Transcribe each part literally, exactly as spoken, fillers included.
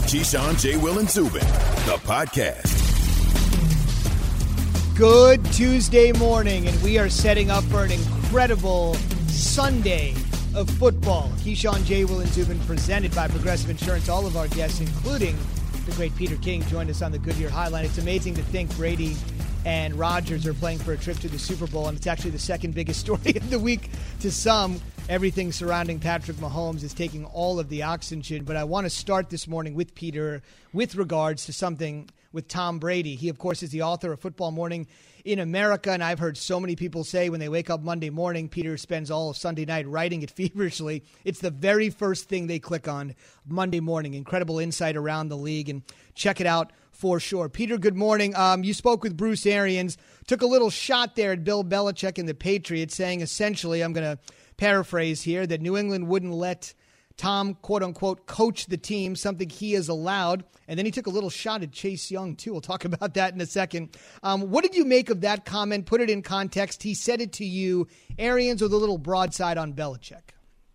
Keyshawn, J. Will, and Zubin, the podcast. Good Tuesday morning, and we are setting up for an incredible Sunday of football. Keyshawn, J. Will, and Zubin, presented by Progressive Insurance. All of our guests, including the great Peter King, joined us on the Goodyear Highline. It's amazing to think Brady and Rodgers are playing for a trip to the Super Bowl, and it's actually the second biggest story of the week to some. Everything surrounding Patrick Mahomes is taking all of the oxygen. But I want to start this morning with Peter with regards to something with Tom Brady. He, of course, is the author of Football Morning in America, and I've heard so many people say when they wake up Monday morning, Peter spends all of Sunday night writing it feverishly. It's the very first thing they click on Monday morning. Incredible insight around the league, and check it out for sure. Peter, good morning. Um, you spoke with Bruce Arians, took a little shot there at Bill Belichick and the Patriots, saying essentially, I'm going to paraphrase here, that New England wouldn't let Tom, quote-unquote, coach the team, something he has allowed. And then he took a little shot at Chase Young, too. We'll talk about that in a second. Um, what did you make of that comment? Put it in context. He said it to you, Arians, with a little broadside on Belichick.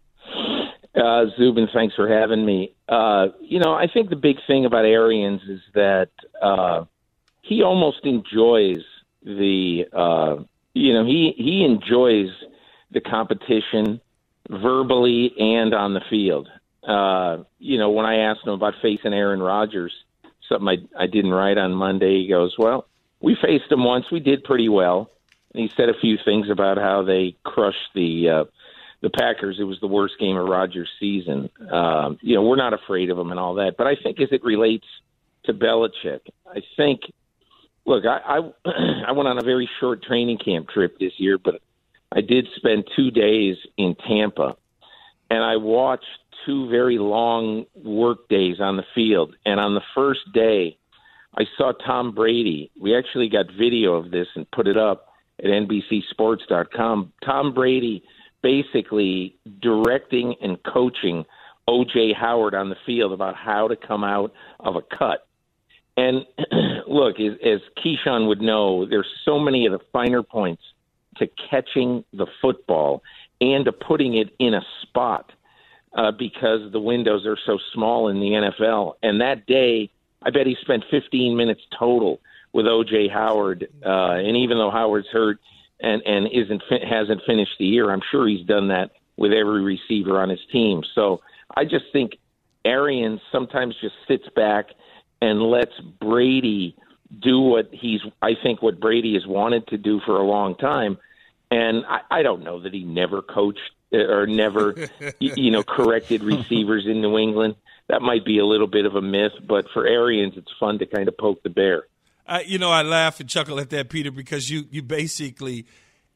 Uh, Zubin, thanks for having me. Uh, you know, I think the big thing about Arians is that uh, he almost enjoys the, uh, you know, he, he enjoys the competition verbally and on the field. Uh, you know, when I asked him about facing Aaron Rodgers, something I, I didn't write on Monday, he goes, well, we faced him once. We did pretty well. And he said a few things about how they crushed the uh, the Packers. It was the worst game of Rodgers' season. Um, you know, we're not afraid of him and all that. But I think as it relates to Belichick, I think, look, I, I, I went on a very short training camp trip this year, but I did spend two days in Tampa, and I watched two very long work days on the field. And on the first day, I saw Tom Brady. We actually got video of this and put it up at N B C Sports dot com. Tom Brady basically directing and coaching O J Howard on the field about how to come out of a cut. And look, as, as Keyshawn would know, there's so many of the finer points to catching the football and to putting it in a spot uh, because the windows are so small in the N F L. And that day, I bet he spent fifteen minutes total with O J Howard. Uh, and even though Howard's hurt and, and isn't hasn't finished the year, I'm sure he's done that with every receiver on his team. So I just think Arians sometimes just sits back and lets Brady do what he's, I think, what Brady has wanted to do for a long time. And I, I don't know that he never coached or never, you know, corrected receivers in New England. That might be a little bit of a myth, but for Arians, it's fun to kind of poke the bear. Uh, you know, I laugh and chuckle at that, Peter, because you, you basically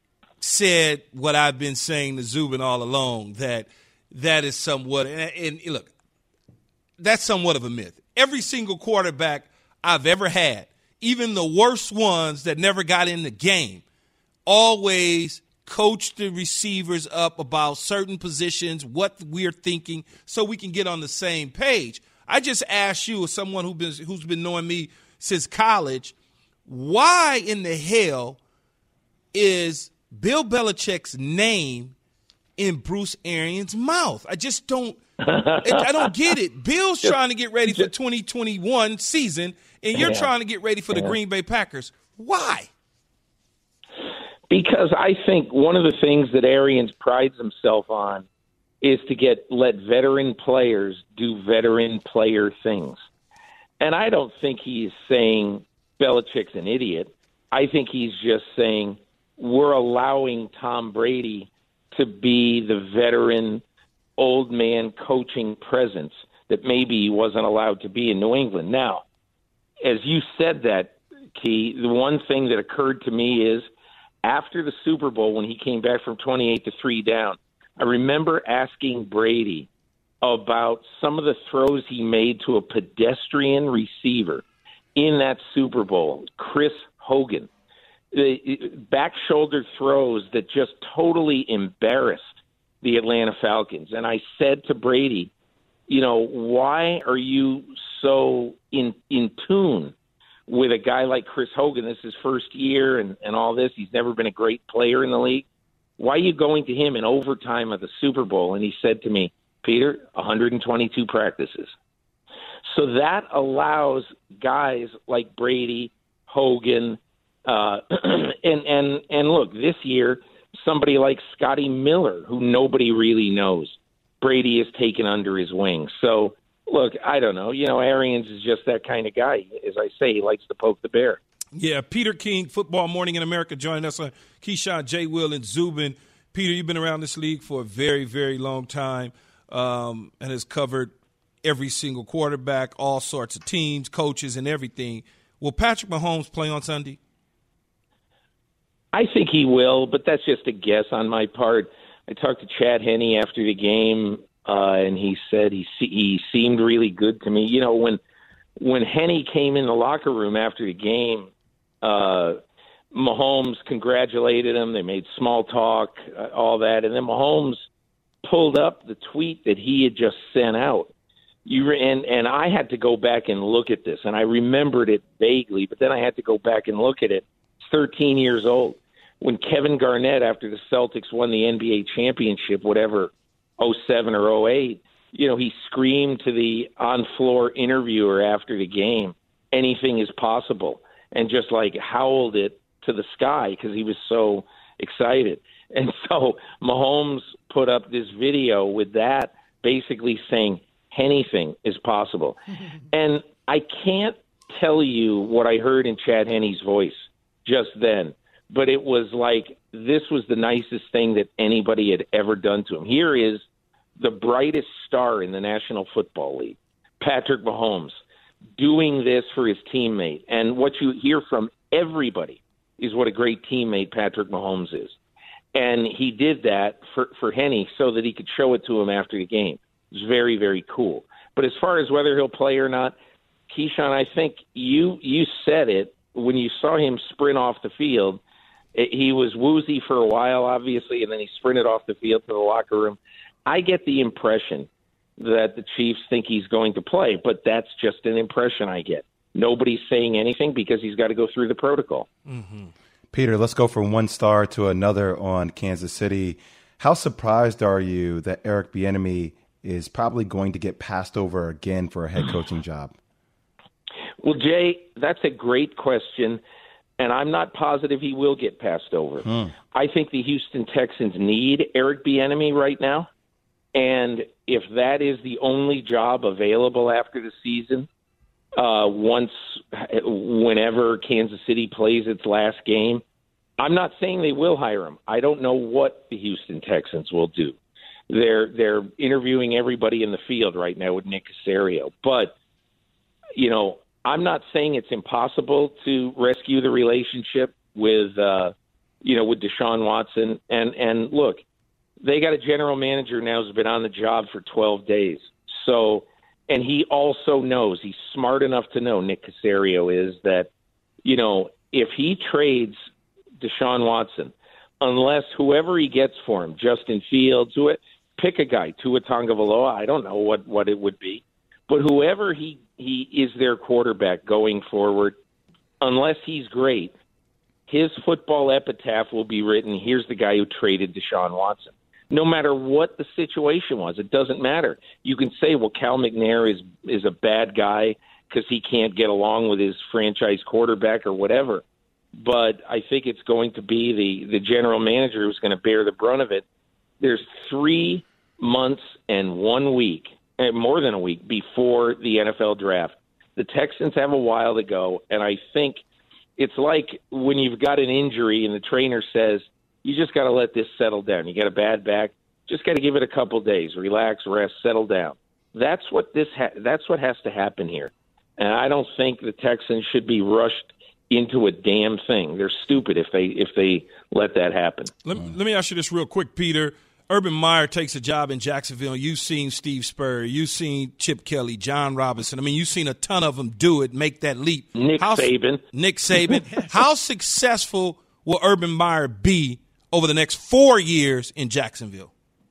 said what I've been saying to Zubin all along, that that is somewhat, and, and look, that's somewhat of a myth. Every single quarterback I've ever had, even the worst ones that never got in the game, always coach the receivers up about certain positions, what we're thinking, so we can get on the same page. I just asked you, as someone who's been, who's been knowing me since college, why in the hell is Bill Belichick's name in Bruce Arians' mouth? I just don't I don't get it. Bill's trying to get ready for twenty twenty-one season, and you're yeah. trying to get ready for the yeah. Green Bay Packers. Why? Because I think one of the things that Arians prides himself on is to get let veteran players do veteran player things. And I don't think he's saying Belichick's an idiot. I think he's just saying we're allowing Tom Brady to be the veteran old man coaching presence that maybe he wasn't allowed to be in New England. Now, as you said that, Key, the one thing that occurred to me is after the Super Bowl, when he came back from twenty-eight to three down, I remember asking Brady about some of the throws he made to a pedestrian receiver in that Super Bowl, Chris Hogan. The back shoulder throws that just totally embarrassed the Atlanta Falcons. And I said to Brady, you know, why are you so in in tune with a guy like Chris Hogan? This is his first year and, and all this. He's never been a great player in the league. Why are you going to him in overtime of the Super Bowl? And he said to me, Peter, one hundred twenty-two practices. So that allows guys like Brady, Hogan, uh, and, and, and look, this year, somebody like Scotty Miller, who nobody really knows, Brady has taken under his wing. So, look, I don't know. You know, Arians is just that kind of guy. As I say, he likes to poke the bear. Yeah, Peter King, Football Morning in America, joining us on Keyshawn, J. Will, and Zubin. Peter, you've been around this league for a very, very long time um, and has covered every single quarterback, all sorts of teams, coaches, and everything. Will Patrick Mahomes play on Sunday? I think he will, but that's just a guess on my part. I talked to Chad Henne after the game, uh, and he said he he seemed really good to me. You know, when when Henne came in the locker room after the game, uh, Mahomes congratulated him. They made small talk, uh, all that, and then Mahomes pulled up the tweet that he had just sent out. You re- and and I had to go back and look at this, and I remembered it vaguely, but then I had to go back and look at it. It's thirteen years old. When Kevin Garnett, after the Celtics won the N B A championship, whatever, oh seven or oh eight, you know, he screamed to the on-floor interviewer after the game, anything is possible, and just like howled it to the sky because he was so excited. And so Mahomes put up this video with that basically saying anything is possible. And I can't tell you what I heard in Chad Henne's voice just then, but it was like this was the nicest thing that anybody had ever done to him. Here is the brightest star in the National Football League, Patrick Mahomes, doing this for his teammate. And what you hear from everybody is what a great teammate Patrick Mahomes is. And he did that for, for Henne so that he could show it to him after the game. It was very, very cool. But as far as whether he'll play or not, Keyshawn, I think you you said it when you saw him sprint off the field. It, he was woozy for a while, obviously, and then he sprinted off the field to the locker room. I get the impression that the Chiefs think he's going to play, but that's just an impression I get. Nobody's saying anything because he's got to go through the protocol. Mm-hmm. Peter, let's go from one star to another on Kansas City. How surprised are you that Eric Bieniemy is probably going to get passed over again for a head coaching job? Well, Jay, that's a great question, and I'm not positive he will get passed over. Hmm. I think the Houston Texans need Eric Bieniemy right now, and if that is the only job available after the season, uh, once, whenever Kansas City plays its last game, I'm not saying they will hire him. I don't know what the Houston Texans will do. They're they're interviewing everybody in the field right now with Nick Caserio. But, you know, I'm not saying it's impossible to rescue the relationship with, uh, you know, with Deshaun Watson. And, and look, they got a general manager now who's been on the job for twelve days. So, and he also knows, he's smart enough to know, Nick Caserio is, that, you know, if he trades Deshaun Watson, unless whoever he gets for him, Justin Fields, who pick a guy, Tua Tagovailoa, I don't know what, what it would be, but whoever he, he is their quarterback going forward, unless he's great, his football epitaph will be written, here's the guy who traded Deshaun Watson. No matter what the situation was, it doesn't matter. You can say, well, Cal McNair is is a bad guy because he can't get along with his franchise quarterback or whatever. But I think it's going to be the, the general manager who's going to bear the brunt of it. There's three months and one week, and more than a week, before the N F L draft. The Texans have a while to go, and I think it's like when you've got an injury and the trainer says, you just got to let this settle down. You got a bad back, just got to give it a couple days, relax, rest, settle down. That's what this. Ha- that's what has to happen here, and I don't think the Texans should be rushed into a damn thing. They're stupid if they if they let that happen. Let, let me ask you this real quick, Peter. Urban Meyer takes a job in Jacksonville. You've seen Steve Spurrier. You've seen Chip Kelly, John Robinson. I mean, you've seen a ton of them do it, make that leap. Nick How, Saban. Nick Saban. How successful will Urban Meyer be over the next four years in Jacksonville?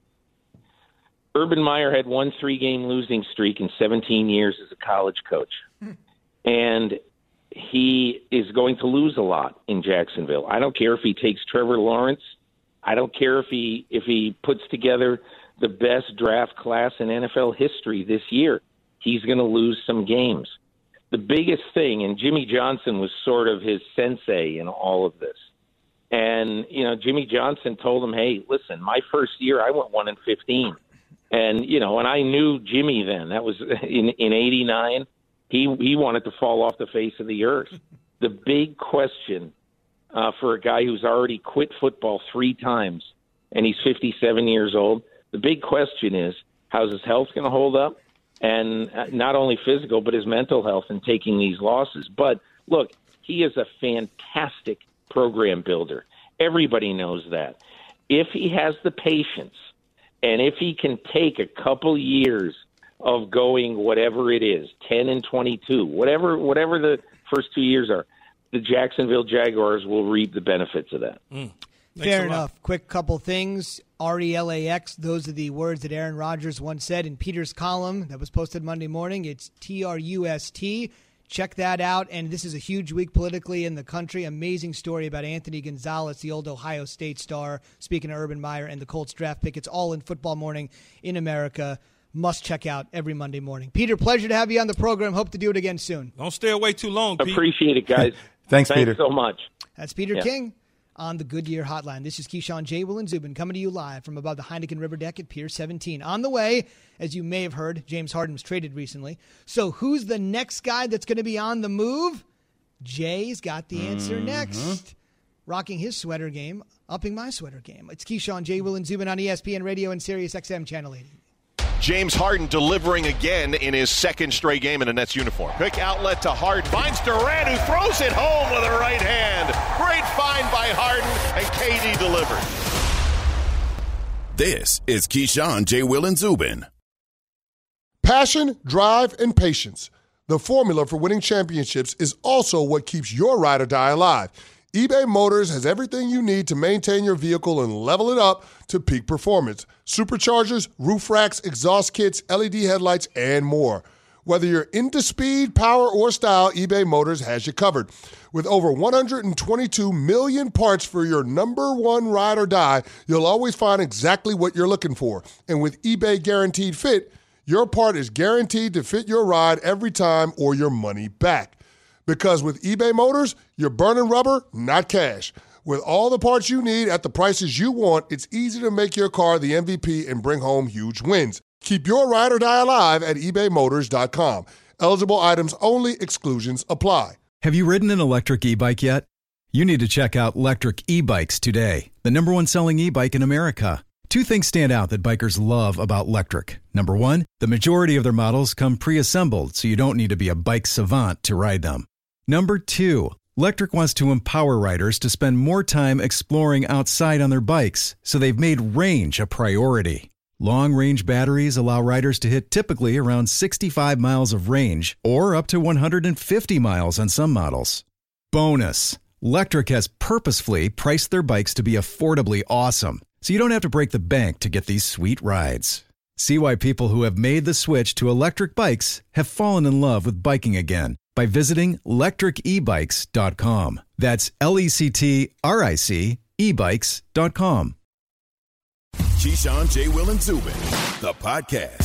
Urban Meyer had one three-game losing streak in seventeen years as a college coach. And he is going to lose a lot in Jacksonville. I don't care if he takes Trevor Lawrence. I don't care if he if he puts together the best draft class in N F L history this year. he's going to lose some games. The biggest thing, and Jimmy Johnson was sort of his sensei in all of this. And, you know, Jimmy Johnson told him, hey, listen, my first year I went one and fifteen. And, you know, and I knew Jimmy then. That was in, in eighty-nine. He, he wanted to fall off the face of the earth. The big question uh, for a guy who's already quit football three times and he's fifty-seven years old, the big question is, how's his health going to hold up? And not only physical, but his mental health in taking these losses. But, look, he is a fantastic program builder. Everybody knows that. If he has the patience and if he can take a couple years of going whatever it is, ten and twenty-two, whatever whatever the first two years are, the Jacksonville Jaguars will reap the benefits of that. Mm. Fair enough. Quick couple things. R E L A X, those are the words that Aaron Rodgers once said in Peter's column that was posted Monday morning. It's T R U S T. Check that out. And this is a huge week politically in the country. Amazing story about Anthony Gonzalez, the old Ohio State star, speaking of Urban Meyer and the Colts draft pick. It's all in Football Morning in America. Must check out every Monday morning. Peter, pleasure to have you on the program. Hope to do it again soon. Don't stay away too long, Pete. Appreciate it, guys. Thanks, Thanks Peter. so much. That's Peter Yeah. King on the Goodyear Hotline. This is Keyshawn, J. Will, and Zubin coming to you live from above the Heineken River deck at Pier seventeen. On the way, as you may have heard, James Harden was traded recently. So who's the next guy that's going to be on the move? Jay's got the answer mm-hmm. next. Rocking his sweater game, upping my sweater game. It's Keyshawn, J. Will, and Zubin on E S P N Radio and Sirius X M Channel eighty. James Harden delivering again in his second straight game in a Nets uniform. Quick outlet to Harden. Finds Durant, who throws it home with a right hand. Great find by Harden, and K D delivered. This is Keyshawn, J. Will, and Zubin. Passion, drive, and patience. The formula for winning championships is also what keeps your ride or die alive. eBay Motors has everything you need to maintain your vehicle and level it up to peak performance. Superchargers, roof racks, exhaust kits, L E D headlights, and more. Whether you're into speed, power, or style, eBay Motors has you covered. With over one hundred twenty-two million parts for your number one ride or die, you'll always find exactly what you're looking for. And with eBay Guaranteed Fit, your part is guaranteed to fit your ride every time or your money back. Because with eBay Motors, you're burning rubber, not cash. With all the parts you need at the prices you want, it's easy to make your car the M V P and bring home huge wins. Keep your ride or die alive at ebay motors dot com. Eligible items only. Exclusions apply. Have you ridden an electric e-bike yet? You need to check out Lectric E-Bikes today, the number one selling e-bike in America. Two things stand out that bikers love about Lectric. Number one, the majority of their models come pre-assembled, so you don't need to be a bike savant to ride them. Number two, Lectric wants to empower riders to spend more time exploring outside on their bikes, so they've made range a priority. Long-range batteries allow riders to hit typically around sixty-five miles of range, or up to one hundred fifty miles on some models. Bonus, Lectric has purposefully priced their bikes to be affordably awesome, so you don't have to break the bank to get these sweet rides. See why people who have made the switch to electric bikes have fallen in love with biking again by visiting lectric e bikes dot com. That's L E C T R I C e bikes dot com. Keyshawn, J. Will, and Zubin, the podcast.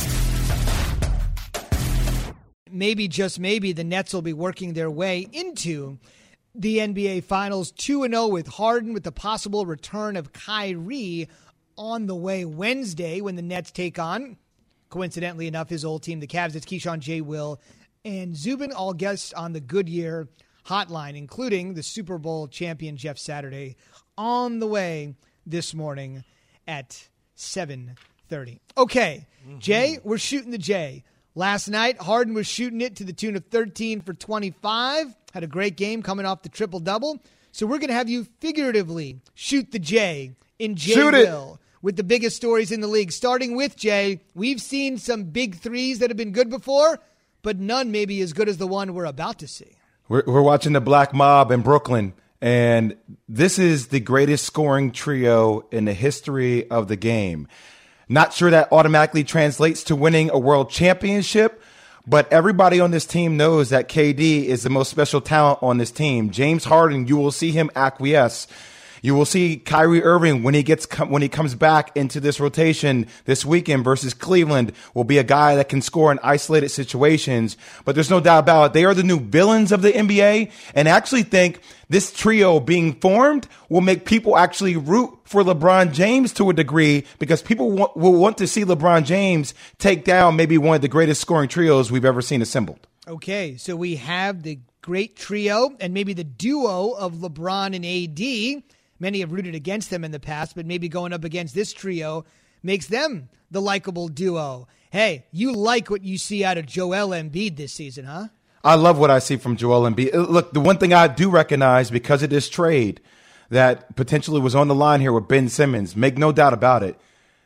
Maybe, just maybe, the Nets will be working their way into the N B A Finals two and oh with Harden, with the possible return of Kyrie on the way Wednesday when the Nets take on, coincidentally enough, his old team, the Cavs. It's Keyshawn, J. Will, and Zubin, all guests on the Goodyear Hotline, including the Super Bowl champion Jeff Saturday, on the way this morning at seven thirty. Okay, mm-hmm. Jay, we're shooting the J. Last night, Harden was shooting it to the tune of thirteen for twenty-five. Had a great game coming off the triple-double. So we're going to have you figuratively shoot the J in J. Shoot Will it. With the biggest stories in the league. Starting with Jay, we've seen some big threes that have been good before, but none maybe as good as the one we're about to see. We're, we're watching the Black Mob in Brooklyn, and this is the greatest scoring trio in the history of the game. Not sure that automatically translates to winning a world championship, but everybody on this team knows that K D is the most special talent on this team. James Harden, you will see him acquiesce. You will see Kyrie Irving when he gets when he comes back into this rotation this weekend versus Cleveland will be a guy that can score in isolated situations. But there's no doubt about it. They are the new villains of the N B A, and I actually think this trio being formed will make people actually root for LeBron James to a degree, because people want, will want to see LeBron James take down maybe one of the greatest scoring trios we've ever seen assembled. Okay, so we have the great trio and maybe the duo of LeBron and A D. Many have rooted against them in the past, but maybe going up against this trio makes them the likable duo. Hey, you like what you see out of Joel Embiid this season, huh? I love what I see from Joel Embiid. Look, the one thing I do recognize because of this trade that potentially was on the line here with Ben Simmons, make no doubt about it,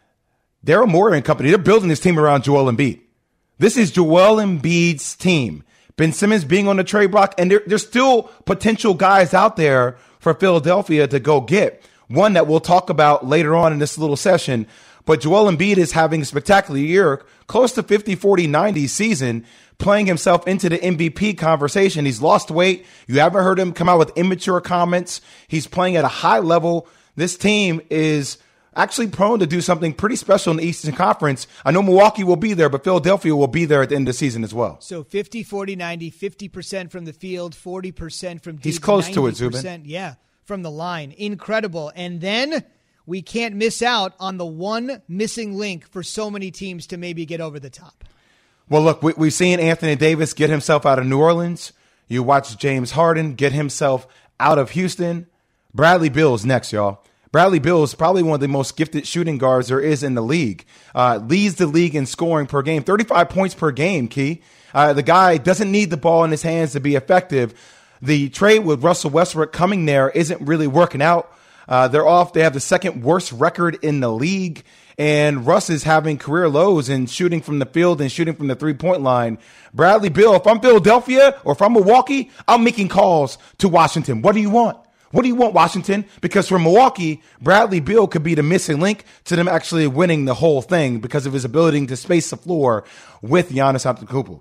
Daryl Morey and company, they're building this team around Joel Embiid. This is Joel Embiid's team. Ben Simmons being on the trade block, and there, there's still potential guys out there for Philadelphia to go get. One that we'll talk about later on in this little session. But Joel Embiid is having a spectacular year, close to fifty, forty, ninety season, playing himself into the M V P conversation. He's lost weight. You haven't heard him come out with immature comments. He's playing at a high level. This team is actually prone to do something pretty special in the Eastern Conference. I know Milwaukee will be there, but Philadelphia will be there at the end of the season as well. So fifty, forty, ninety, fifty percent from the field, forty percent from deep. He's close to it, Zubin. Yeah, from the line. Incredible. And then we can't miss out on the one missing link for so many teams to maybe get over the top. Well, look, we, we've seen Anthony Davis get himself out of New Orleans. You watch James Harden get himself out of Houston. Bradley Beal's next, y'all. Bradley Beal is probably one of the most gifted shooting guards there is in the league. Uh, leads the league in scoring per game, thirty-five points per game, Key. Uh, the guy doesn't need the ball in his hands to be effective. The trade with Russell Westbrook coming there isn't really working out. Uh, they're off. They have the second worst record in the league. And Russ is having career lows in shooting from the field and shooting from the three-point line. Bradley Beal, if I'm Philadelphia or if I'm Milwaukee, I'm making calls to Washington. What do you want? What do you want, Washington? Because for Milwaukee, Bradley Beal could be the missing link to them actually winning the whole thing because of his ability to space the floor with Giannis Antetokounmpo.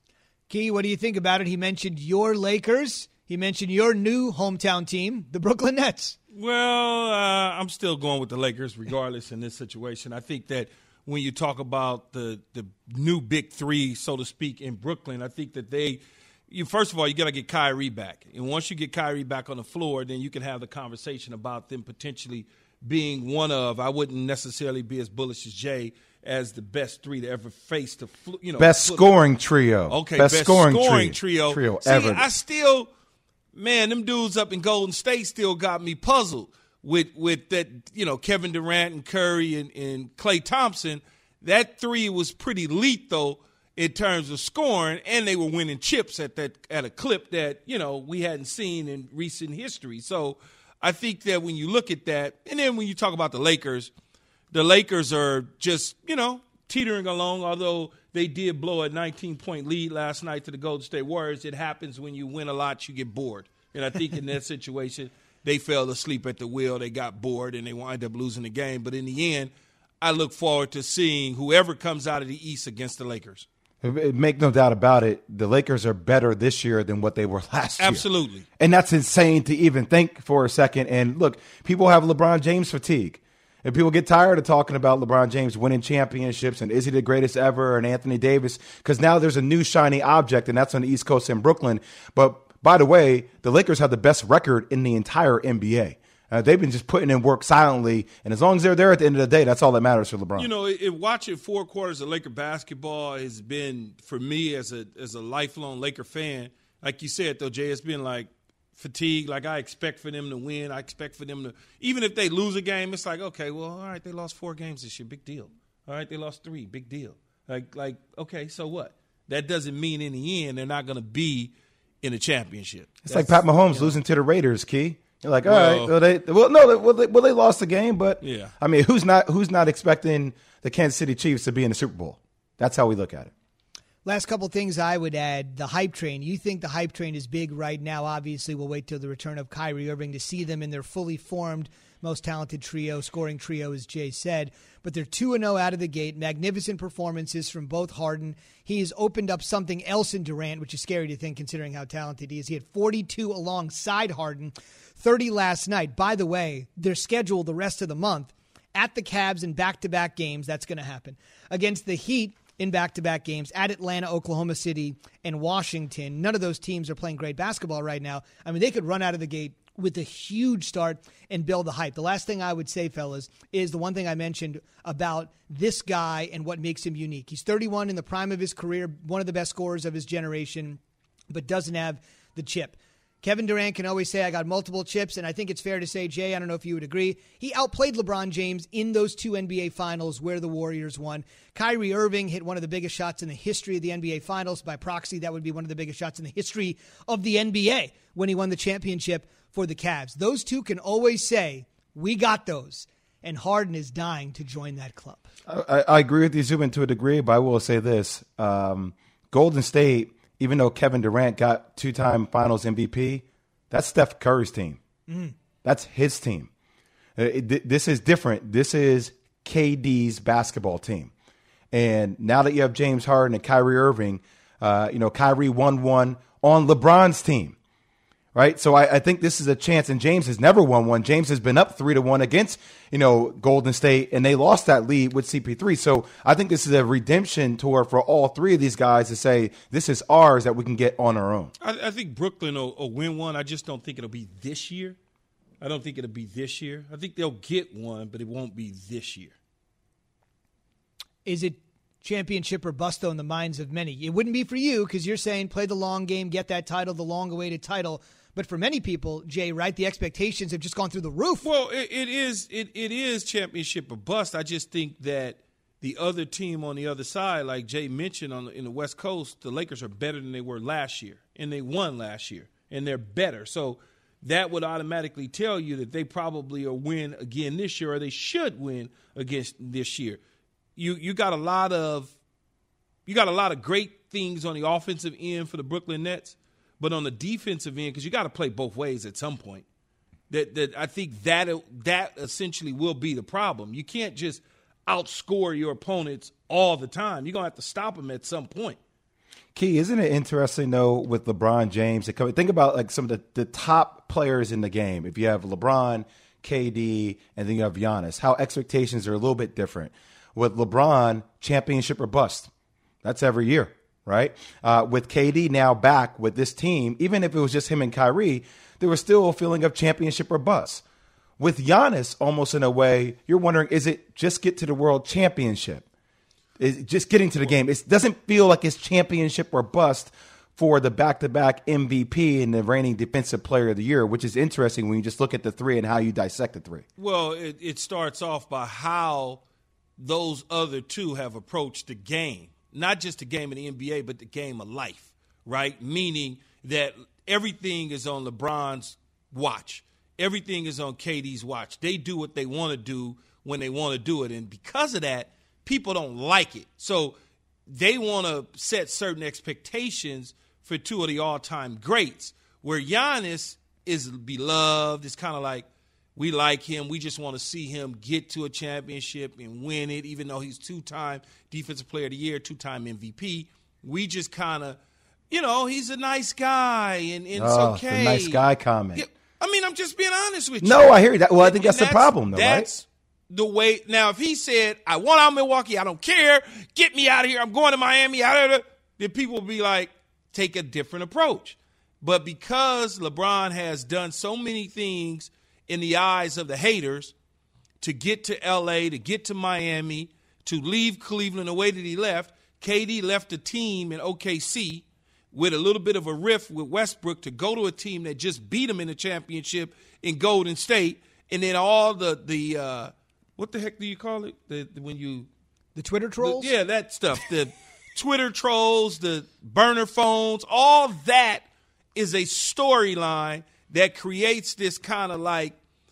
Key, what do you think about it? He mentioned your Lakers. He mentioned your new hometown team, the Brooklyn Nets. Well, uh, I'm still going with the Lakers regardless in this situation. I think that when you talk about the, the new big three, so to speak, in Brooklyn, I think that they – You, first of all, you got to get Kyrie back. And once you get Kyrie back on the floor, then you can have the conversation about them potentially being one of, I wouldn't necessarily be as bullish as Jay, as the best three to ever face the, you know. Best scoring trio. Okay, best, best scoring, scoring trio. trio. trio See, ever. I still, man, them dudes up in Golden State still got me puzzled with, with that, you know, Kevin Durant and Curry and, and Klay Thompson. That three was pretty lethal in terms of scoring, and they were winning chips at that at a clip that, you know, we hadn't seen in recent history. So I think that when you look at that, and then when you talk about the Lakers, the Lakers are just, you know, teetering along, although they did blow a nineteen-point lead last night to the Golden State Warriors. It happens when you win a lot, you get bored. And I think in that situation, they fell asleep at the wheel, they got bored, and they wind up losing the game. But in the end, I look forward to seeing whoever comes out of the East against the Lakers. Make no doubt about it, the Lakers are better this year than what they were last year. Absolutely. And that's insane to even think for a second. And look, people have LeBron James fatigue. And people get tired of talking about LeBron James winning championships and is he the greatest ever and Anthony Davis, because now there's a new shiny object, and that's on the East Coast in Brooklyn. But by the way, the Lakers have the best record in the entire N B A. Uh, they've been just putting in work silently, and as long as they're there at the end of the day, that's all that matters for LeBron. You know, it, watching four quarters of Laker basketball has been, for me as a as a lifelong Laker fan, like you said, though, Jay, it's been like fatigue. Like I expect for them to win. I expect for them to – even if they lose a game, it's like, okay, well, all right, they lost four games this year. Big deal. All right, they lost three. Big deal. Like, like okay, so what? That doesn't mean in the end they're not going to be in a championship. It's That's, like Pat Mahomes you know, losing to the Raiders, Key. You're like, all well, right, well, they, well, no, they, well, they, well, they lost the game, but yeah. I mean, who's not who's not expecting the Kansas City Chiefs to be in the Super Bowl? That's how we look at it. Last couple things I would add, the hype train. You think the hype train is big right now. Obviously, we'll wait till the return of Kyrie Irving to see them in their fully formed most talented trio, scoring trio, as Jay said. But they're two and oh out of the gate. Magnificent performances from both Harden. He has opened up something else in Durant, which is scary to think considering how talented he is. He had forty-two alongside Harden, thirty last night. By the way, their schedule the rest of the month at the Cavs in back-to-back games. That's going to happen. Against the Heat in back-to-back games at Atlanta, Oklahoma City, and Washington. None of those teams are playing great basketball right now. I mean, they could run out of the gate with a huge start and build the hype. The last thing I would say, fellas, is the one thing I mentioned about this guy and what makes him unique. He's thirty-one in the prime of his career, one of the best scorers of his generation, but doesn't have the chip. Kevin Durant can always say, I got multiple chips, and I think it's fair to say, Jay, I don't know if you would agree, he outplayed LeBron James in those two N B A Finals where the Warriors won. Kyrie Irving hit one of the biggest shots in the history of the N B A Finals. By proxy, that would be one of the biggest shots in the history of the N B A when he won the championship for the Cavs. Those two can always say, we got those, and Harden is dying to join that club. I, I agree with you, Zubin, to a degree, but I will say this. Um, Golden State, even though Kevin Durant got two-time Finals M V P, that's Steph Curry's team. Mm. That's his team. Uh, it, this is different. This is K D's basketball team. And now that you have James Harden and Kyrie Irving, uh, you know, Kyrie won one on LeBron's team, right? So I, I think this is a chance. And James has never won one. James has been up three to one against, you know, Golden State, and they lost that lead with C P three. So I think this is a redemption tour for all three of these guys to say this is ours that we can get on our own. I, I think Brooklyn will, will win one. I just don't think it'll be this year. I don't think it'll be this year. I think they'll get one, but it won't be this year. Is it championship or bust, though, in the minds of many? It wouldn't be for you because you're saying play the long game, get that title, the long-awaited title. But for many people, Jay, right, the expectations have just gone through the roof. Well, it, it is it, it is championship or bust. I just think that the other team on the other side, like Jay mentioned, on the, in the West Coast, the Lakers are better than they were last year, and they won last year, and they're better. So that would automatically tell you that they probably will win again this year, or they should win against this year. You you got a lot of you got a lot of great things on the offensive end for the Brooklyn Nets, but on the defensive end, because you got to play both ways at some point. That that I think that that essentially will be the problem. You can't just outscore your opponents all the time. You're gonna have to stop them at some point. Key, isn't it interesting though with LeBron James? Think about like some of the, the top players in the game. If you have LeBron, K D, and then you have Giannis, how expectations are a little bit different. With LeBron, championship or bust. That's every year, right? Uh, with K D now back with this team, even if it was just him and Kyrie, there was still a feeling of championship or bust. With Giannis, almost in a way, you're wondering, is it just get to the world championship? Is it just getting to the game? It doesn't feel like it's championship or bust for the back-to-back M V P and the reigning defensive player of the year, which is interesting when you just look at the three and how you dissect the three. Well, it, it starts off by how those other two have approached the game, not just the game in the N B A, but the game of life, right? Meaning that everything is on LeBron's watch. Everything is on K D's watch. They do what they want to do when they want to do it. And because of that, people don't like it. So they want to set certain expectations for two of the all-time greats, where Giannis is beloved. It's kind of like, we like him. We just want to see him get to a championship and win it, even though he's two-time Defensive Player of the Year, two-time M V P. We just kind of, you know, he's a nice guy, and, and oh, it's okay. The nice guy comment. Yeah, I mean, I'm just being honest with you. No, I hear that. Well, I think and, that's, and the problem, though, that's right? The way. Now, if he said, I want out of Milwaukee, I don't care, get me out of here, I'm going to Miami, out of then people will be like, take a different approach. But because LeBron has done so many things in the eyes of the haters to get to L A, to get to Miami, to leave Cleveland the way that he left, K D left the team in O K C with a little bit of a rift with Westbrook to go to a team that just beat him in the championship in Golden State. And then all the, the uh, what the heck do you call it? The, the when you The Twitter trolls? The, yeah, that stuff. The Twitter trolls, the burner phones, all that is a storyline that creates this kind of like,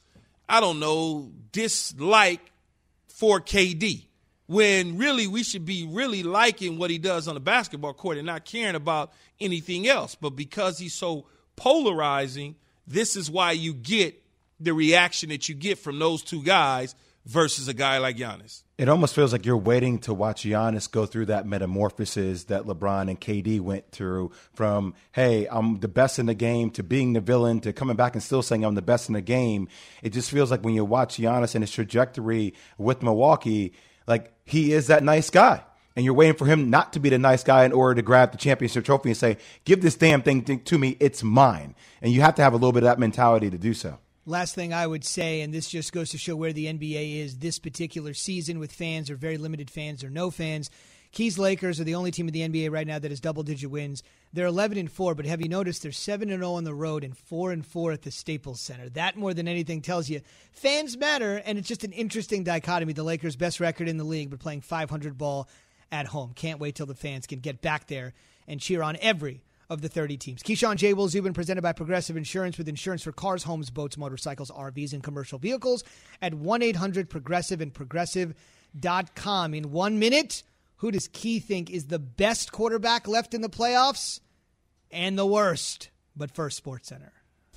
I don't know, dislike for K D. When really we should be really liking what he does on the basketball court and not caring about anything else. But because he's so polarizing, this is why you get the reaction that you get from those two guys versus a guy like Giannis. It almost feels like you're waiting to watch Giannis go through that metamorphosis that LeBron and K D went through from, hey, I'm the best in the game, to being the villain, to coming back and still saying I'm the best in the game. It just feels like when you watch Giannis and his trajectory with Milwaukee, like he is that nice guy. And you're waiting for him not to be the nice guy in order to grab the championship trophy and say, give this damn thing to me, it's mine. And you have to have a little bit of that mentality to do so. Last thing I would say, and this just goes to show where the N B A is this particular season with fans or very limited fans or no fans. Keys Lakers are the only team in the N B A right now that has double-digit wins. They're eleven and four, but have you noticed they're seven and oh on the road and four and four at the Staples Center? That more than anything tells you fans matter, and it's just an interesting dichotomy. The Lakers' best record in the league, but playing five hundred ball at home. Can't wait till the fans can get back there and cheer on every of the thirty teams. Keyshawn, J. Will, Zubin, presented by Progressive Insurance, with insurance for cars, homes, boats, motorcycles, R Vs, and commercial vehicles at one eight hundred progressive and progressive dot com. In one minute, who does Key think is the best quarterback left in the playoffs and the worst? But first, SportsCenter.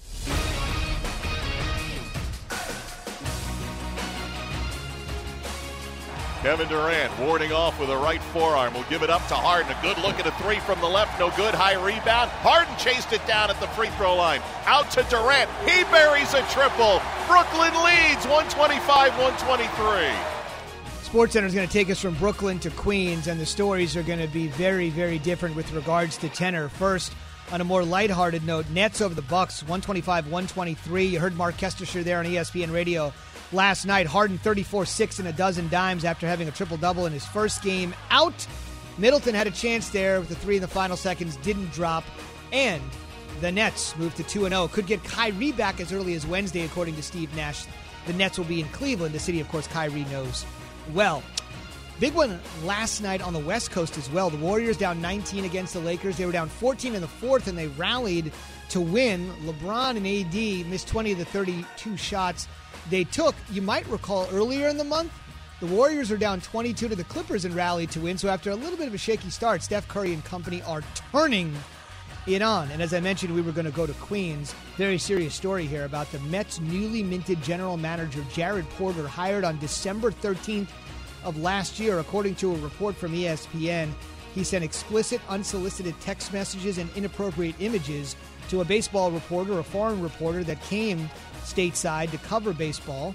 Kevin Durant warding off with a right forearm. Will give it up to Harden. A good look at a three from the left. No good. High rebound. Harden chased it down at the free throw line. Out to Durant. He buries a triple. Brooklyn leads one twenty-five one twenty-three. SportsCenter is going to take us from Brooklyn to Queens, and the stories are going to be very, very different with regards to tenor. First, on a more lighthearted note, Nets over the Bucks, one twenty-five one twenty-three. You heard Mark Kestisher there on E S P N Radio last night. Harden thirty-four six and a dozen dimes after having a triple-double in his first game out. Middleton had a chance there with the three in the final seconds, didn't drop. And the Nets moved to two and oh. Could get Kyrie back as early as Wednesday, according to Steve Nash. The Nets will be in Cleveland, the city, of course, Kyrie knows well. Big one last night on the West Coast as well. The Warriors down nineteen against the Lakers. They were down fourteen in the fourth, and they rallied to win. LeBron and A D missed twenty of the thirty-two shots they took. You might recall earlier in the month, the Warriors are down twenty-two to the Clippers and rallied to win. So after a little bit of a shaky start, Steph Curry and company are turning it on. And as I mentioned, we were going to go to Queens. Very serious story here about the Mets' newly minted general manager, Jared Porter, hired on December thirteenth of last year. According to a report from E S P N, he sent explicit, unsolicited text messages and inappropriate images to a baseball reporter, a foreign reporter that came stateside to cover baseball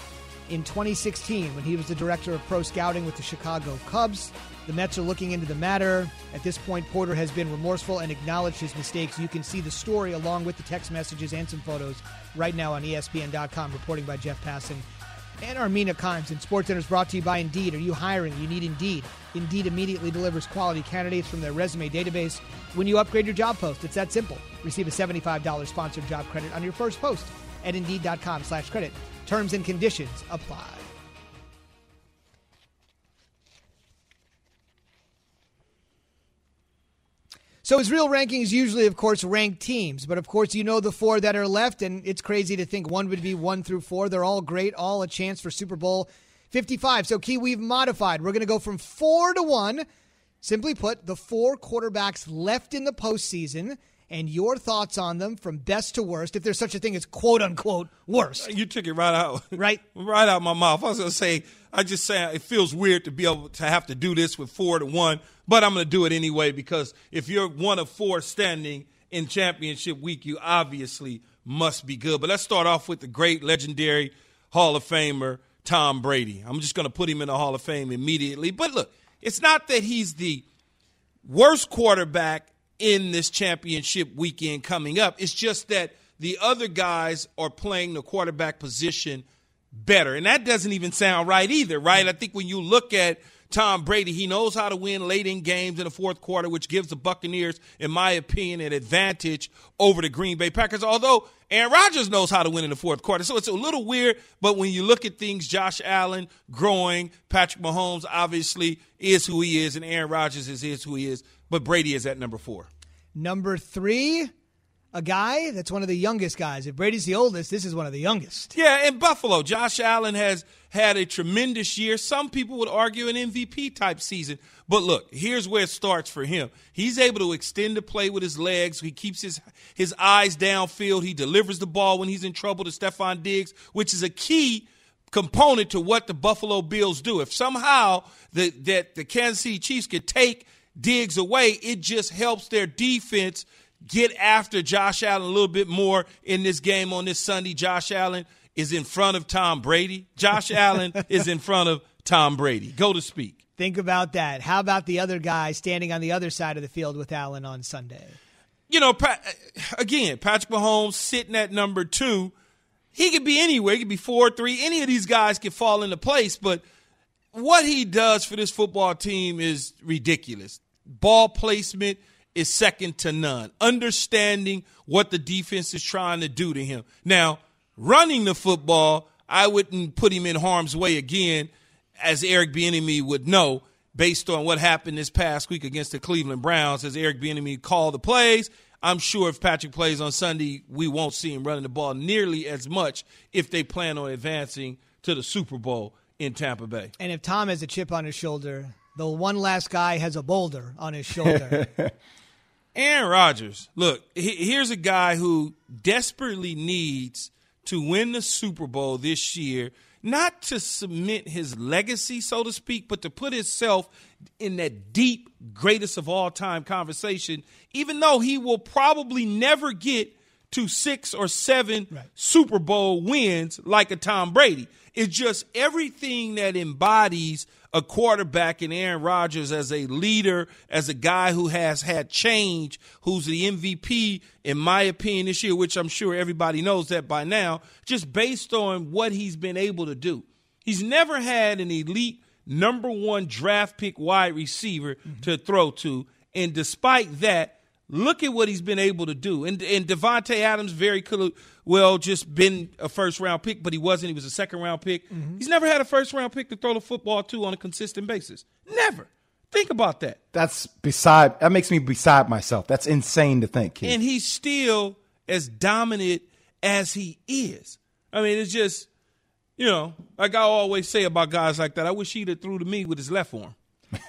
in twenty sixteen when he was the director of pro scouting with the Chicago Cubs. The Mets are looking into the matter. At this point, Porter has been remorseful and acknowledged his mistakes. You can see the story along with the text messages and some photos right now on E S P N dot com, reporting by Jeff Passan and Armina Kimes. And SportsCenter is brought to you by Indeed. Are you hiring? You need Indeed. Indeed immediately delivers quality candidates from their resume database when you upgrade your job post. It's that simple. Receive a seventy-five dollars sponsored job credit on your first post at Indeed.com slash credit. Terms and conditions apply. So his real rankings usually, of course, rank teams. But, of course, you know the four that are left, and it's crazy to think one would be one through four. They're all great, all a chance for Super Bowl fifty-five. So, Key, we've modified. We're going to go from four to one. Simply put, the four quarterbacks left in the postseason and your thoughts on them from best to worst, if there's such a thing as quote-unquote worst. You took it right out. Right? Right out my mouth. I was going to say, I just say it feels weird to be able to have to do this with four to one, but I'm going to do it anyway because if you're one of four standing in championship week, you obviously must be good. But let's start off with the great, legendary Hall of Famer, Tom Brady. I'm just going to put him in the Hall of Fame immediately. But look, it's not that he's the worst quarterback in this championship weekend coming up. It's just that the other guys are playing the quarterback position better. And that doesn't even sound right either, right? I think when you look at Tom Brady, he knows how to win late in games in the fourth quarter, which gives the Buccaneers, in my opinion, an advantage over the Green Bay Packers, although Aaron Rodgers knows how to win in the fourth quarter. So it's a little weird, but when you look at things, Josh Allen growing, Patrick Mahomes obviously is who he is, and Aaron Rodgers is, is who he is, but Brady is at number four. Number three, a guy that's one of the youngest guys. If Brady's the oldest, this is one of the youngest. Yeah, in Buffalo, Josh Allen has had a tremendous year. Some people would argue an M V P-type season. But look, here's where it starts for him. He's able to extend the play with his legs. He keeps his his eyes downfield. He delivers the ball when he's in trouble to Stephon Diggs, which is a key component to what the Buffalo Bills do. If somehow the, that the Kansas City Chiefs could take Diggs away, it just helps their defense get after Josh Allen a little bit more in this game on this Sunday. Josh Allen is in front of Tom Brady. Josh Allen is in front of Tom Brady. Go to speak. Think about that. How about the other guy standing on the other side of the field with Allen on Sunday? You know, again, Patrick Mahomes sitting at number two. He could be anywhere. He could be four three. Any of these guys could fall into place. But what he does for this football team is ridiculous. Ball placement is second to none. Understanding what the defense is trying to do to him. Now, running the football, I wouldn't put him in harm's way again, as Eric Bieniemy would know, based on what happened this past week against the Cleveland Browns, as Eric Bieniemy called the plays. I'm sure if Patrick plays on Sunday, we won't see him running the ball nearly as much if they plan on advancing to the Super Bowl in Tampa Bay. And if Tom has a chip on his shoulder, the one last guy has a boulder on his shoulder. Aaron Rodgers, look, here's a guy who desperately needs to win the Super Bowl this year, not to cement his legacy, so to speak, but to put himself in that deep, greatest of all time conversation, even though he will probably never get to six or seven right. Super Bowl wins like a Tom Brady. It's just everything that embodies a quarterback in Aaron Rodgers as a leader, as a guy who has had change, who's the M V P, in my opinion, this year, which I'm sure everybody knows that by now, just based on what he's been able to do. He's never had an elite number one draft pick wide receiver mm-hmm. to throw to, and despite that, look at what he's been able to do. And, and Devontae Adams very could well just been a first-round pick, but he wasn't. He was a second-round pick. Mm-hmm. He's never had a first-round pick to throw the football to on a consistent basis. Never. Think about that. That's beside – that makes me beside myself. That's insane to think, kid. And he's still as dominant as he is. I mean, it's just, you know, like I always say about guys like that, I wish he'd have threw to me with his left arm.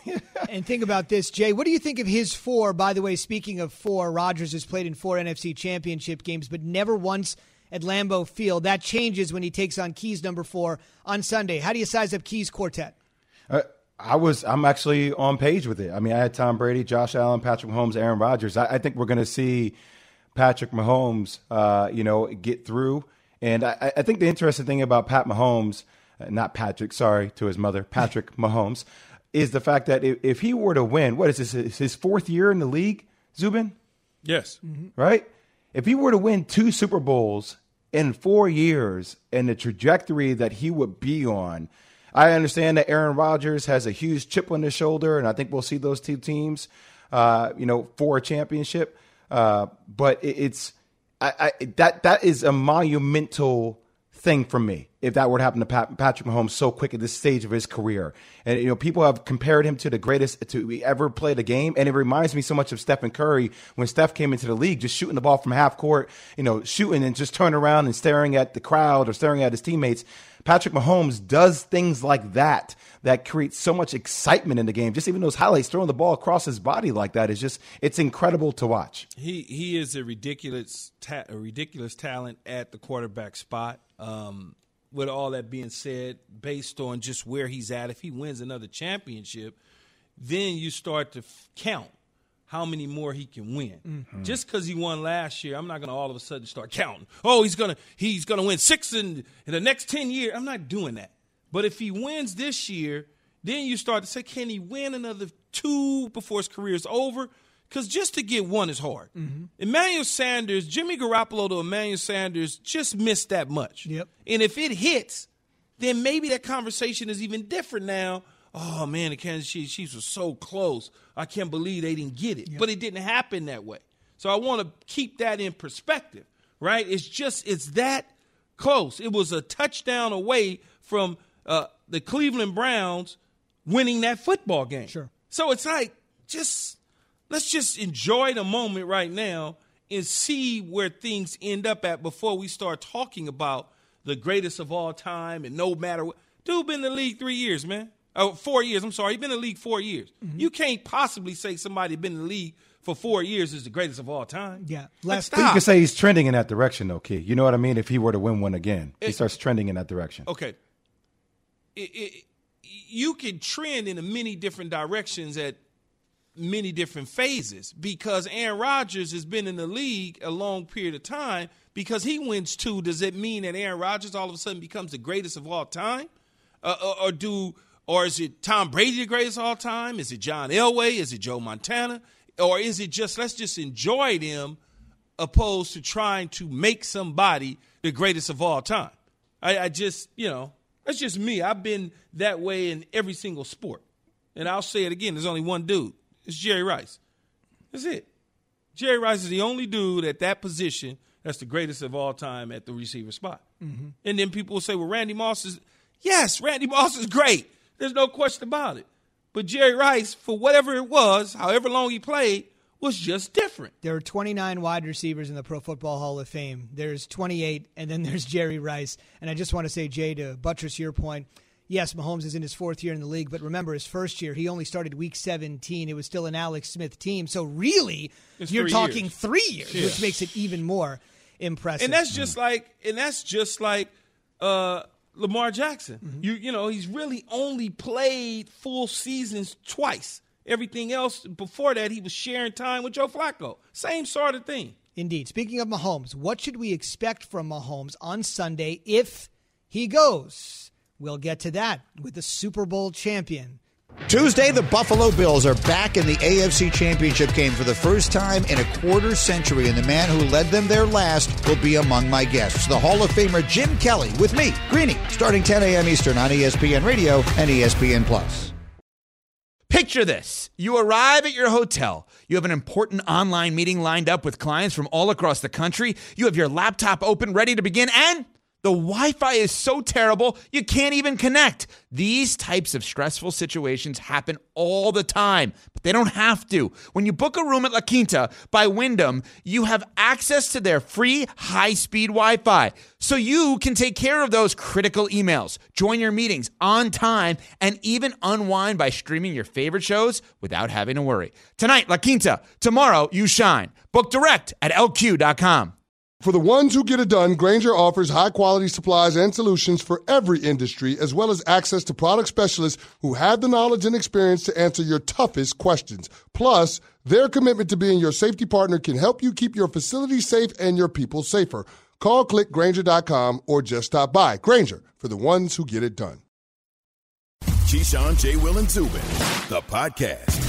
And think about this, Jay. What do you think of his four? By the way, speaking of four, Rodgers has played in four N F C championship games, but never once at Lambeau Field. That changes when he takes on Key's number four on Sunday. How do you size up Key's quartet? Uh, I was, I'm actually on page with it. I mean, I had Tom Brady, Josh Allen, Patrick Mahomes, Aaron Rodgers. I, I think we're going to see Patrick Mahomes, uh, you know, get through. And I, I think the interesting thing about Pat Mahomes, uh, not Patrick, sorry, to his mother, Patrick Mahomes, is the fact that if, if he were to win, what is this, his fourth year in the league, Zubin? Yes. Mm-hmm. Right? If he were to win two Super Bowls in four years and the trajectory that he would be on, I understand that Aaron Rodgers has a huge chip on his shoulder, and I think we'll see those two teams, uh, you know, for a championship. Uh, but it, it's I, I, that that is a monumental thing for me if that were to happen to Pat, Patrick Mahomes so quick at this stage of his career. And, you know, people have compared him to the greatest to ever play the game. And it reminds me so much of Stephen Curry when Steph came into the league, just shooting the ball from half court, you know, shooting and just turning around and staring at the crowd or staring at his teammates. Patrick Mahomes does things like that that creates so much excitement in the game. Just even those highlights, throwing the ball across his body like that is just, it's incredible to watch. He he is a ridiculous ta- a ridiculous talent at the quarterback spot. Um, with all that being said, based on just where he's at, if he wins another championship, then you start to f- count how many more he can win. Mm-hmm. Just because he won last year, I'm not going to all of a sudden start counting. Oh, he's going to he's going to win six in, in the next ten years. I'm not doing that. But if he wins this year, then you start to say, can he win another two before his career is over? Because just to get one is hard. Mm-hmm. Emmanuel Sanders, Jimmy Garoppolo to Emmanuel Sanders just missed that much. Yep. And if it hits, then maybe that conversation is even different now. Oh, man, the Kansas City Chiefs were so close. I can't believe they didn't get it. Yep. But it didn't happen that way. So I want to keep that in perspective, right? It's just, it's that close. It was a touchdown away from uh, the Cleveland Browns winning that football game. Sure. So it's like, just let's just enjoy the moment right now and see where things end up at before we start talking about the greatest of all time and no matter what. Dude been in the league three years, man. Oh, four years. I'm sorry. He's been in the league four years. Mm-hmm. You can't possibly say somebody been in the league for four years is the greatest of all time. Yeah. Last like, you can say he's trending in that direction, though, Key. You know what I mean? If he were to win one again, it, he starts trending in that direction. Okay. It, it, you can trend in many different directions at many different phases because Aaron Rodgers has been in the league a long period of time. Because he wins two, does it mean that Aaron Rodgers all of a sudden becomes the greatest of all time? Uh, or, or do or is it Tom Brady the greatest of all time? Is it John Elway? Is it Joe Montana? Or is it just let's just enjoy them opposed to trying to make somebody the greatest of all time? I, I just, you know, that's just me. I've been that way in every single sport. And I'll say it again. There's only one dude. It's Jerry Rice. That's it. Jerry Rice is the only dude at that position that's the greatest of all time at the receiver spot. Mm-hmm. And then people will say, well, Randy Moss is – yes, Randy Moss is great. There's no question about it. But Jerry Rice, for whatever it was, however long he played, was just different. There are twenty-nine wide receivers in the Pro Football Hall of Fame. There's twenty-eight, and then there's Jerry Rice. And I just want to say, Jay, to buttress your point, yes, Mahomes is in his fourth year in the league, but remember his first year, he only started week seventeen. It was still an Alex Smith team. So really, it's you're talking years. three years, yeah. which makes it even more impressive. And that's just like, and that's just like uh, Lamar Jackson. Mm-hmm. You you know, he's really only played full seasons twice. Everything else before that, he was sharing time with Joe Flacco. Same sort of thing. Indeed. Speaking of Mahomes, what should we expect from Mahomes on Sunday if he goes? We'll get to that with the Super Bowl champion. Tuesday, the Buffalo Bills are back in the A F C Championship game for the first time in a quarter century, and the man who led them there last will be among my guests, the Hall of Famer Jim Kelly, with me, Greeny, starting ten a.m. Eastern on E S P N Radio and E S P N Plus. Picture this. You arrive at your hotel. You have an important online meeting lined up with clients from all across the country. You have your laptop open, ready to begin, and the Wi-Fi is so terrible, you can't even connect. These types of stressful situations happen all the time, but they don't have to. When you book a room at La Quinta by Wyndham, you have access to their free high-speed Wi-Fi, so you can take care of those critical emails, join your meetings on time, and even unwind by streaming your favorite shows without having to worry. Tonight, La Quinta. Tomorrow, you shine. Book direct at L Q dot com. For the ones who get it done, Grainger offers high-quality supplies and solutions for every industry, as well as access to product specialists who have the knowledge and experience to answer your toughest questions. Plus, their commitment to being your safety partner can help you keep your facility safe and your people safer. Call, click Grainger dot com, or just stop by. Grainger, for the ones who get it done. Keyshawn, J. Will, and Zubin, the podcast.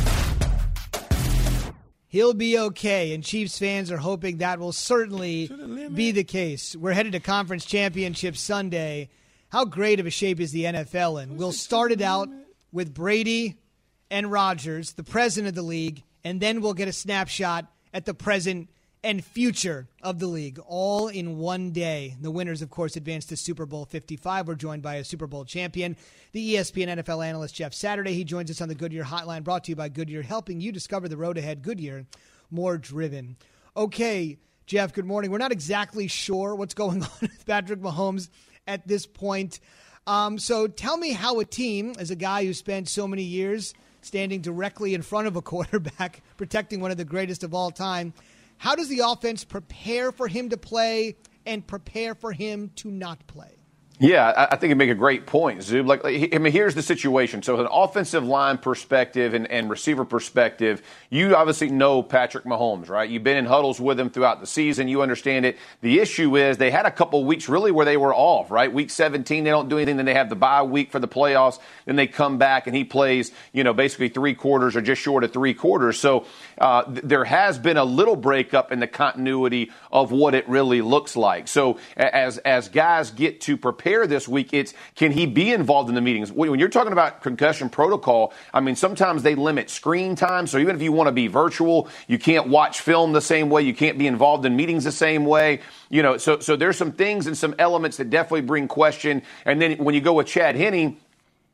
He'll be okay, and Chiefs fans are hoping that will certainly be the case. We're headed to Conference Championship Sunday. How great of a shape is the N F L in? We'll start it out with Brady and Rodgers, the president of the league, and then we'll get a snapshot at the present and future of the league, all in one day. The winners, of course, advance to Super Bowl fifty-five. We're joined by a Super Bowl champion, the E S P N N F L analyst Jeff Saturday. He joins us on the Goodyear Hotline, brought to you by Goodyear, helping you discover the road ahead. Goodyear, more driven. Okay, Jeff, good morning. We're not exactly sure what's going on with Patrick Mahomes at this point. Um, so tell me how a team, as a guy who spent so many years standing directly in front of a quarterback, protecting one of the greatest of all time, how does the offense prepare for him to play and prepare for him to not play? Yeah, I think you make a great point, Zub. Like, I mean, here's the situation. So, an offensive line perspective and, and receiver perspective, you obviously know Patrick Mahomes, right? You've been in huddles with him throughout the season. You understand it. The issue is they had a couple weeks really where they were off, right? Week seventeen, they don't do anything. Then they have the bye week for the playoffs. Then they come back and he plays, you know, basically three quarters or just short of three quarters. So, uh, th- there has been a little breakup in the continuity of what it really looks like. So, as as guys get to prepare this week, it's can he be involved in the meetings? When you're talking about concussion protocol, I mean, sometimes they limit screen time. So even if you want to be virtual, you can't watch film the same way. You can't be involved in meetings the same way. You know, so so there's some things and some elements that definitely bring question. And then when you go with Chad Henne,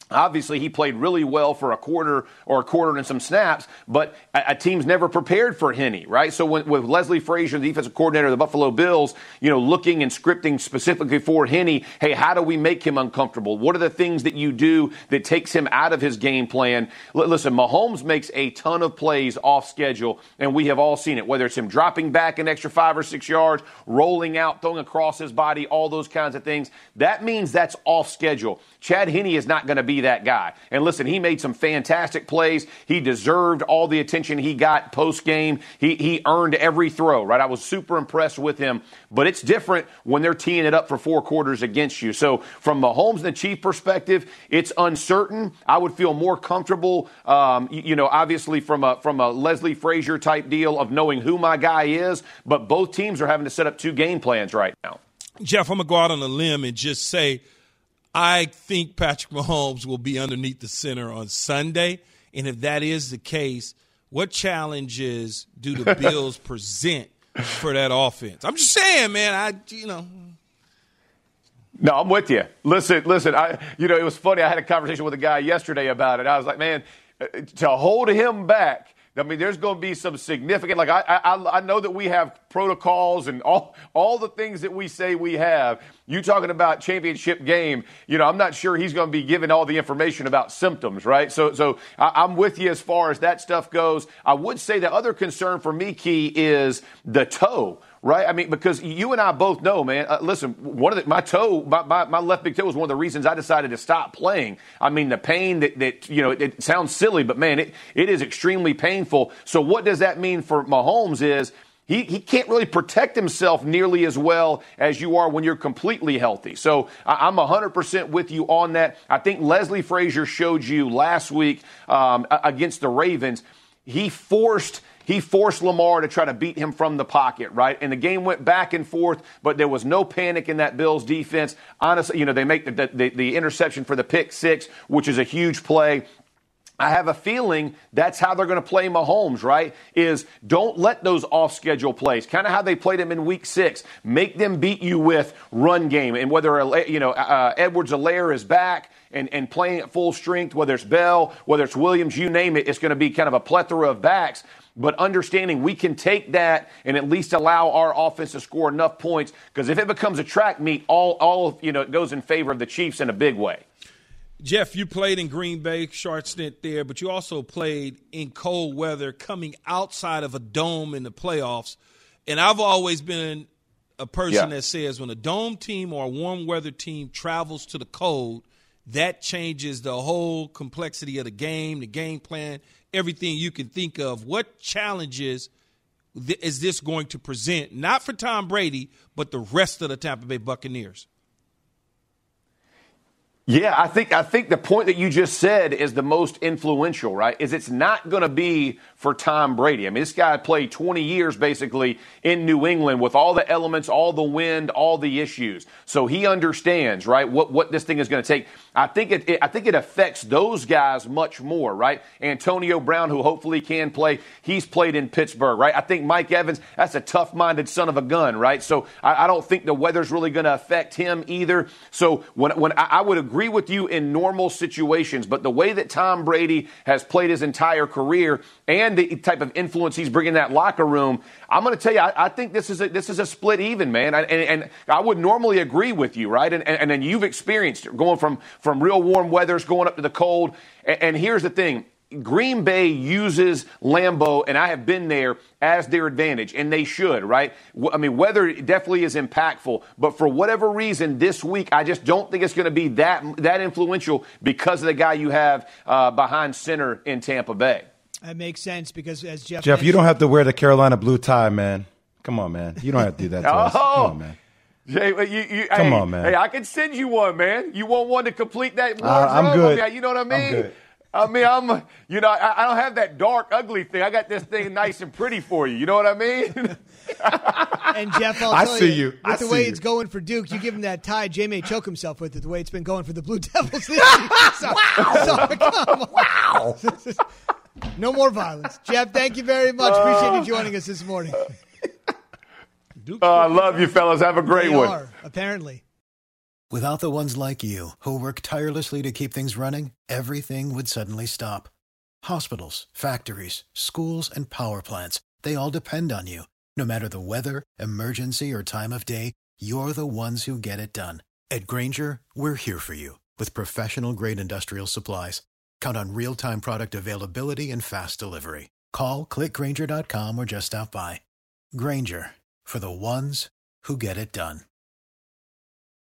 Obviously, he played really well for a quarter or a quarter and some snaps, but a, a team's never prepared for Henne, right? So when, with Leslie Frazier, the defensive coordinator of the Buffalo Bills, you know, looking and scripting specifically for Henne, hey, how do we make him uncomfortable? What are the things that you do that takes him out of his game plan? L- listen, Mahomes makes a ton of plays off schedule, and we have all seen it, whether it's him dropping back an extra five or six yards, rolling out, throwing across his body, all those kinds of things. That means that's off schedule. Chad Henne is not going to be that guy. And listen, he made some fantastic plays. He deserved all the attention he got post-game. He he earned every throw, right? I was super impressed with him. But it's different when they're teeing it up for four quarters against you. So from Mahomes and the Chief perspective, it's uncertain. I would feel more comfortable, um, you, you know, obviously from a, from a Leslie Frazier type deal of knowing who my guy is. But both teams are having to set up two game plans right now. Jeff, I'm going to go out on a limb and just say, I think Patrick Mahomes will be underneath the center on Sunday. And if that is the case, what challenges do the Bills present for that offense? I'm just saying, man, I, you know. No, I'm with you. Listen, listen, I, you know, it was funny. I had a conversation with a guy yesterday about it. I was like, man, to hold him back, I mean, there's going to be some significant, like I, I I know that we have protocols and all all the things that we say we have. You talking about championship game, you know, I'm not sure he's going to be giving all the information about symptoms, right? So so I, I'm with you as far as that stuff goes. I would say the other concern for me, Key, is the toe. Right? I mean, because you and I both know, man, uh, listen, one of the, my toe, my, my, my left big toe was one of the reasons I decided to stop playing. I mean, the pain that, that you know, it, it sounds silly, but, man, it, it is extremely painful. So what does that mean for Mahomes is he, he can't really protect himself nearly as well as you are when you're completely healthy. So I, I'm one hundred percent with you on that. I think Leslie Frazier showed you last week um, against the Ravens. He forced – He forced Lamar to try to beat him from the pocket, right? And the game went back and forth, but there was no panic in that Bills defense. Honestly, you know, they make the, the, the interception for the pick six, which is a huge play. I have a feeling that's how they're going to play Mahomes, right? Is don't let those off-schedule plays, kind of how they played him in week six. Make them beat you with run game. And whether, you know, uh, Edwards-Helaire is back and, and playing at full strength, whether it's Bell, whether it's Williams, you name it, it's going to be kind of a plethora of backs. But understanding we can take that and at least allow our offense to score enough points, because if it becomes a track meet, all, all you know, it goes in favor of the Chiefs in a big way. Jeff, you played in Green Bay, short stint there, but you also played in cold weather coming outside of a dome in the playoffs. And I've always been a person yeah. that says when a dome team or a warm weather team travels to the cold, that changes the whole complexity of the game, the game plan, everything you can think of. What challenges th- is this going to present, not for Tom Brady, but the rest of the Tampa Bay Buccaneers? Yeah, I think I think the point that you just said is the most influential, right? Is it's not going to be for Tom Brady. I mean, this guy played twenty years basically in New England with all the elements, all the wind, all the issues. So he understands, right, what, what this thing is going to take. I think it, it I think it affects those guys much more, right? Antonio Brown, who hopefully can play, he's played in Pittsburgh, right? I think Mike Evans, that's a tough-minded son of a gun, right? So I, I don't think the weather's really going to affect him either. So when when I, I would agree with you in normal situations, but the way that Tom Brady has played his entire career and the type of influence he's bringing in that locker room, I'm going to tell you, I, I think this is a, this is a split even, man. I, and, and I would normally agree with you, right? And, and, and then you've experienced it, going from, from real warm weathers going up to the cold. And, and here's the thing. Green Bay uses Lambeau, and I have been there, as their advantage, and they should, right? I mean, weather definitely is impactful, but for whatever reason this week, I just don't think it's going to be that that influential because of the guy you have uh, behind center in Tampa Bay. That makes sense because, as Jeff Jeff, you don't have to wear the Carolina blue tie, man. Come on, man. You don't have to do that to oh. us. Come on, man. Jay, you, you, Come hey, on, man. Hey, I can send you one, man. You want one to complete that wardrobe? Uh, I'm good. I mean, you know what I mean? I'm good. I mean, I'm, you know, I, I don't have that dark, ugly thing. I got this thing nice and pretty for you. You know what I mean? And Jeff, I'll I tell see you, you. with I the see way you. it's going for Duke, you give him that tie, Jay may choke himself with it, the way it's been going for the Blue Devils this year. So, Wow. so, come on. Wow. No more violence. Jeff, thank you very much. Appreciate you joining us this morning. Oh, I love you, fellas. Have a great They one. are, apparently. Without the ones like you, who work tirelessly to keep things running, everything would suddenly stop. Hospitals, factories, schools, and power plants, they all depend on you. No matter the weather, emergency, or time of day, you're the ones who get it done. At Grainger, we're here for you with professional-grade industrial supplies. Count on real-time product availability and fast delivery. Call, click Grainger dot com, or just stop by. Grainger, for the ones who get it done.